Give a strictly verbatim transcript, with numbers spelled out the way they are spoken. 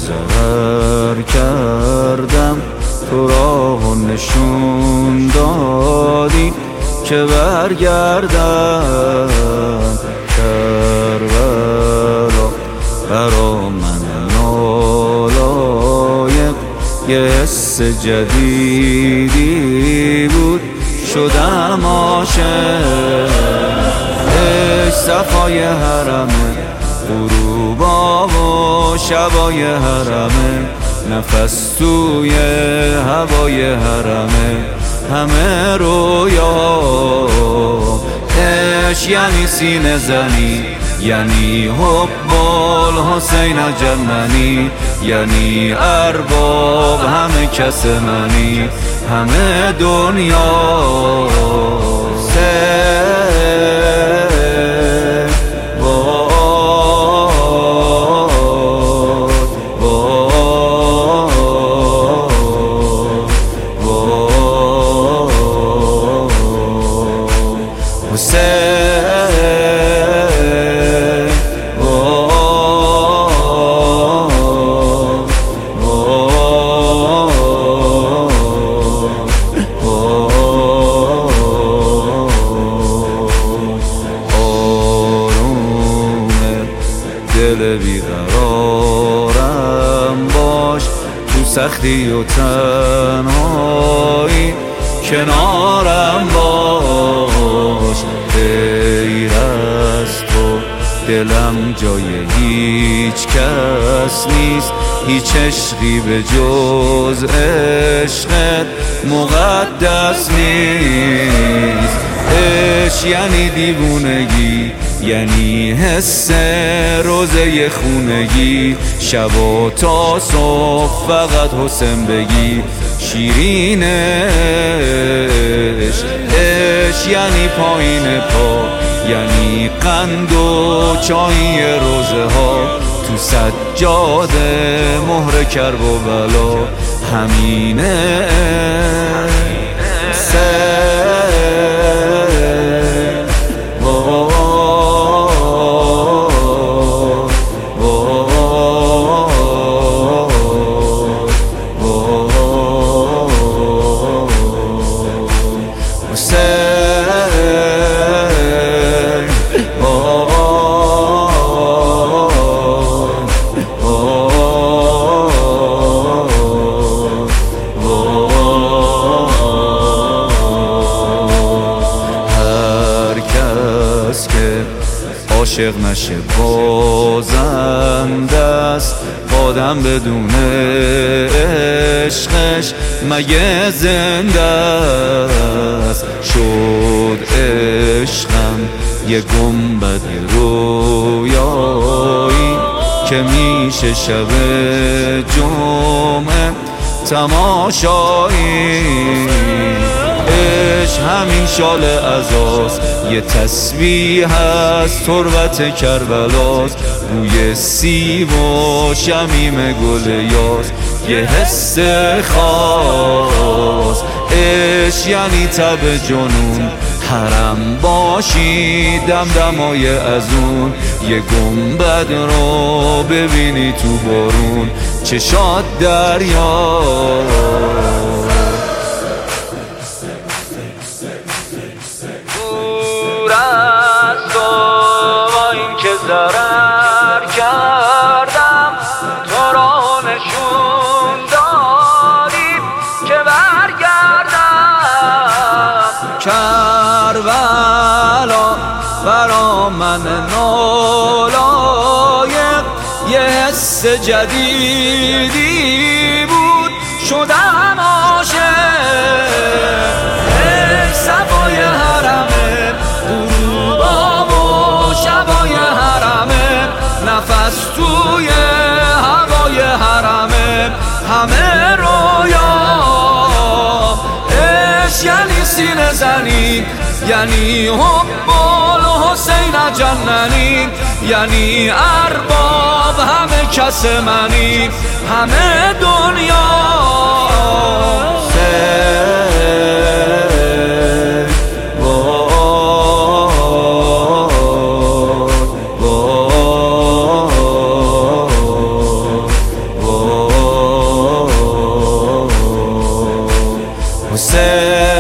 سر کردم تو راه و نشون دادی که برگردم کربلا برا من نالایق یه حس جدیدی بود شدم عاشق ای صفای حرمه غروبا و شبای حرمه نفس توی هوای حرمه همه رویا عشق یعنی سینه زنی یعنی حب الحسین جننی یعنی ارباب همه کس منی همه دنیا سه دل بیقرارم باش تو سختی و تنهایی کنارم باش غیر از تو دلم جای هیچ کس نیست هیچ عشقی به جز عشقت مقدس نیست عشق یعنی دیوونگی یعنی حس روزه خونگی شب تا صبح فقط حسین بگی شیرین عشق عشق یعنی پایین پا یعنی قند و چای روزه ها تو سجاده مهر کرب و بلا همینه عاشق نشه بازنده است آدم بدون عشقش مگه زنده است شد عشقم یه گنبد رویایی که میشه شب جمعه تماشایی عشق همین شال عزاست یه تسبیح از تربت کربلاست بوی سیب و شمیم گل یاس یه حس خاص عشق یعنی تب جنون حرم باشی دمدمای ازون یه گنبد رو ببینی تو بارون چشات دریا ضرر کردم تو را نشون دادی که برگردم کربلا برا من نالایق یه حس جدیدی بود شدم عاشق ای صفای حرمه غروبا و شبای حرمه نفس توی هوای حرمه همه رویا عشق یعنی سینه زنی یعنی حب الحسین جننی یعنی ارباب همه کس منی همه دنیا حسین